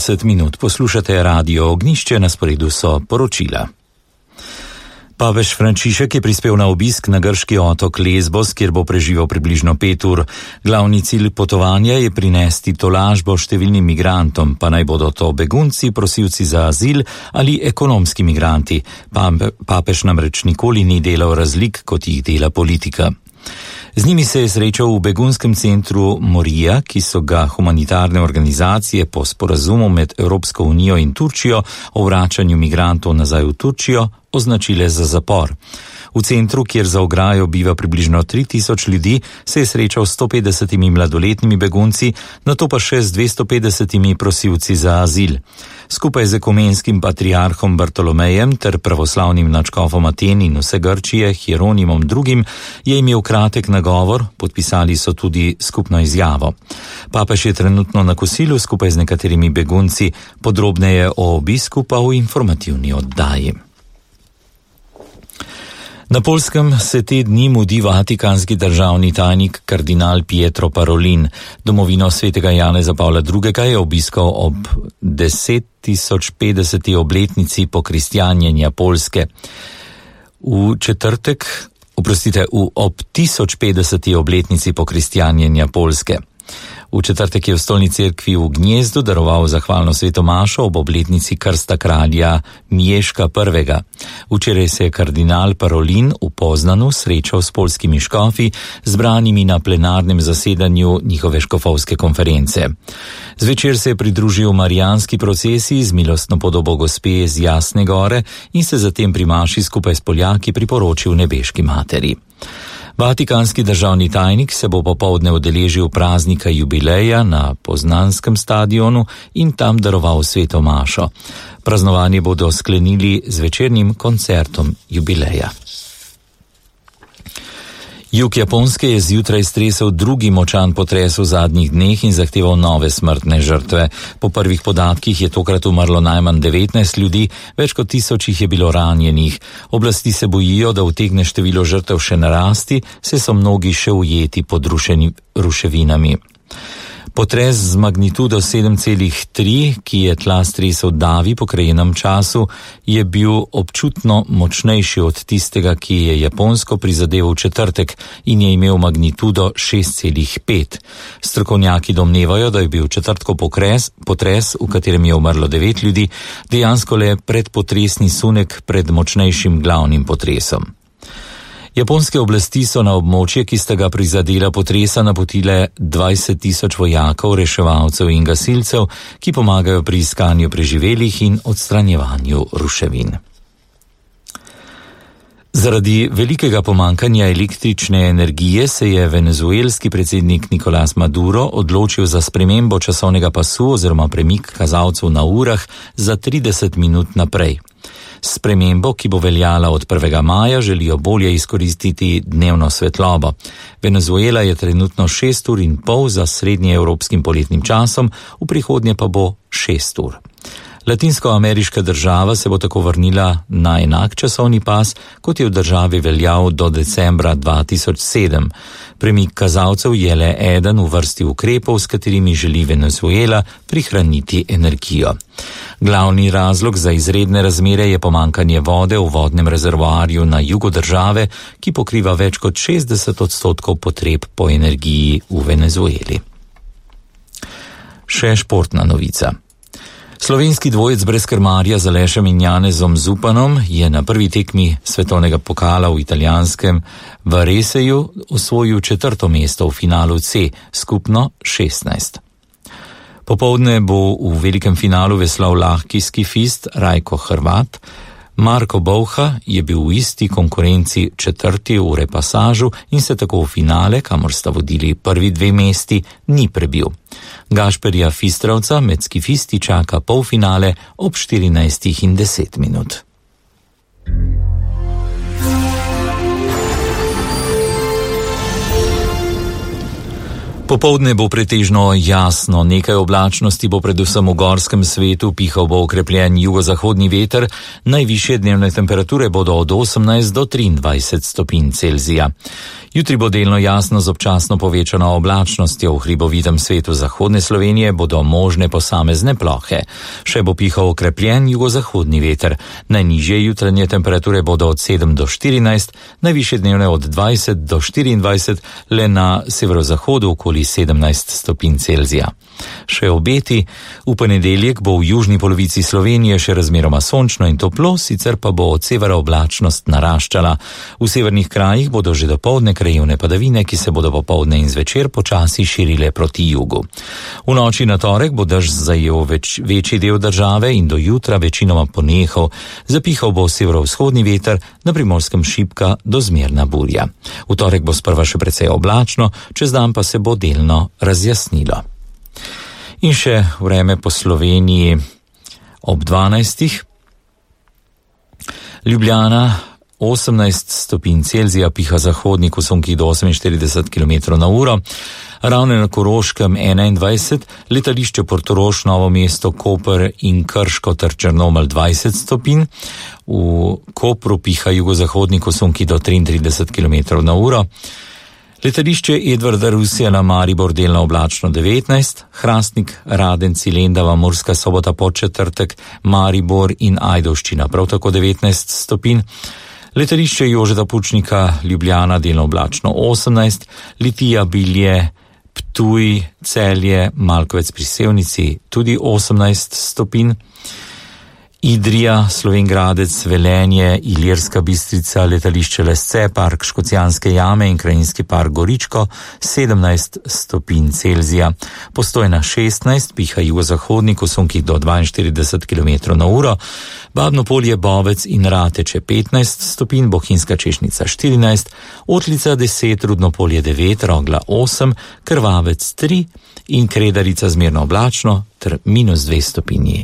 10 minut poslušate Radio Ognjišče, na sporedu so poročila. Papež Frančišek je prispel na obisk na grški otok Lesbos, kjer bo preživel približno 5 ur. Glavni cilj potovanja je prinesti tolažbo številnim migrantom, pa naj bodo to begunci, prosilci za azil ali ekonomski migranti. Papež namreč nikoli ni delal razlik, kot jih dela politika. Z njimi se je srečal v begunskem centru Morija, ki so ga humanitarne organizacije po sporazumu med Evropsko unijo in Turčijo o vračanju migrantov nazaj v Turčijo označile za zapor. V centru, kjer za ograjo biva približno 3000 ljudi, se je srečal s 150 mladoletnimi begunci, nato pa še z 250 prosilci za azil. Skupaj z ekumenskim patriarhom Bartolomejem ter pravoslavnim nadškofom Aten in vse Grčije, Hieronimom II, je imel kratek nagovor, podpisali so tudi skupno izjavo. Papež je trenutno na kosilu skupaj z nekaterimi begunci, podrobneje o obisku pa v informativni oddaji. Na Poljskem se te dni mudi vatikanski državni tajnik kardinal Pietro Parolin. Domovino svetega Janeza Pavla II. Je obiskal ob 10.050. obletnici pokristjanjenja Poljske. Ob 1050. obletnici pokristjanjenja Poljske. V četrtek je v stolni cerkvi v Gnjezdu daroval zahvalno sveto mašo ob obletnici krsta kralja Mieška I. Včeraj se je kardinal Parolin v Poznanu srečal s poljskimi škofi, zbranimi na plenarnem zasedanju njihove škofovske konference. Zvečer se je pridružil marijanski procesiji z milostno podobo gospe z Jasne gore in se zatem pri maši skupaj s Poljaki priporočil nebeški materi. Vatikanski državni tajnik se bo popoldne udeležil praznika jubileja na Poznanskem stadionu in tam daroval sveto mašo. Praznovanje bodo sklenili z večernim koncertom jubileja. Jug Japonske je zjutraj stresel drugi močan potres v zadnjih dneh in zahteval nove smrtne žrtve. Po prvih podatkih je tokrat umrlo najmanj 19 ljudi, več kot 1000 jih je bilo ranjenih. Oblasti se bojijo, da utegne število žrtev še narasti, saj so mnogi še ujeti pod ruševinami. Potres z magnitudo 7,3, ki je tla stresel Davi po krajenem času, je bil občutno močnejši od tistega, ki je Japonsko prizadel v četrtek in je imel magnitudo 6,5. Strokovnjaki domnevajo, da je bil četrtkov potres, v katerem je umrlo 9 ljudi, dejansko le predpotresni sunek pred močnejšim glavnim potresom. Japonske oblasti so na območje, ki sta ga prizadela potresa, napotile 20.000 vojakov, reševalcev in gasilcev, ki pomagajo pri iskanju preživelih in odstranjevanju ruševin. Zaradi velikega pomankanja električne energije se je venezuelski predsednik Nicolás Maduro odločil za spremembo časovnega pasu oziroma premik kazalcev na urah za 30 minut naprej. S spremembo, ki bo veljala od 1. maja, želijo bolje izkoristiti dnevno svetlobo. Venezuela je trenutno 6 ur in pol za srednjeevropskim poletnim časom, v prihodnje pa bo 6 ur. Latinskoameriška država se bo tako vrnila na enak časovni pas, kot je v državi veljal do decembra 2007. Premik kazalcev je le eden v vrsti ukrepov, s katerimi želi Venezuela prihraniti energijo. Glavni razlog za izredne razmere je pomankanje vode v vodnem rezervoarju na jugu države, ki pokriva več kot 60% potreb po energiji v Venezueli. Še športna novica. Slovenski dvojec brez krmarja z Alešem in Janezom Zupanom je na prvi tekmi svetovnega pokala v italijanskem Vareseju osvojil 4. mesto v finalu C, skupno 16. Popoldne bo v velikem finalu veslal lahki skifist Rajko Hrvat. Marko Bovha je bil v isti konkurenci 4. v repasažu in se tako v finale, kamor sta vodili prvi 2 mesti, ni prebil. Gašperja Fistravca med skifisti čaka polfinale ob 14:10. Popoldne bo pretežno jasno, nekaj oblačnosti bo predvsem v gorskem svetu, pihal bo okrepljen jugozahodni veter, najvišje dnevne temperature bodo od 18 do 23 stopinj Celzija. Jutri bo delno jasno z občasno povečano oblačnostjo. V hribovitem svetu zahodne Slovenije bodo možne posamezne plohe. Še bo pihal okrepljen jugozahodni veter. Najnižje jutranje temperature bodo od 7 do 14, najvišje dnevne od 20 do 24, le na severozahodu okoli 17 stopinj Celzija. Še obeti: v ponedeljek bo v južni polovici Slovenije še razmeroma sončno in toplo, sicer pa bo od severa oblačnost naraščala. V severnih krajih bodo že dopoldne krajevne padavine, ki se bodo popoldne in zvečer počasi širile proti jugu. V noči na torek bo dež zajel večji del države in do jutra večinoma ponehal. Zapihal bo severovzhodni veter, na Primorskem šibka do zmerna burja. V torek bo sprva še precej oblačno, čez dan pa se bo delno razjasnilo. In še vreme po Sloveniji ob 12. Ljubljana 18 stopinj Celzija, piha zahodnik v sunkih do 48 km/h, Ravne na Koroškem 21, letališče Portorož, Novo mesto, Koper in Krško ter Črnomelj 20 stopinj, v Kopru piha jugozahodnik v sunkih do 33 km/h, letališče Edvarda Rusjana, Maribor delno oblačno 19, Hrastnik, Radenci, Lendava, Murska Sobota, Podčetrtek, Maribor in Ajdovščina prav tako 19 stopinj, letališče Jožeta Pučnika, Ljubljana delno oblačno 18, Litija, Bilje, Ptuj, Celje, Malkovec pri Sevnici tudi 18 stopinj, Idrija, Slovenjgradec, Velenje, Ilirska Bistrica, letališče Lesce, park Škocjanske jame in krajinski park Goričko 17 stopinj Celzija, Postojna 16, piha jugozahodnik v sunkih do 42 km/h, Babno Polje, Bovec in Rateče 15 stopinj, Bohinjska Češnica 14, Otlica 10, Rudno Polje 9, Rogla 8, Krvavec 3 in Kredarica zmerno oblačno ter -2 stopinji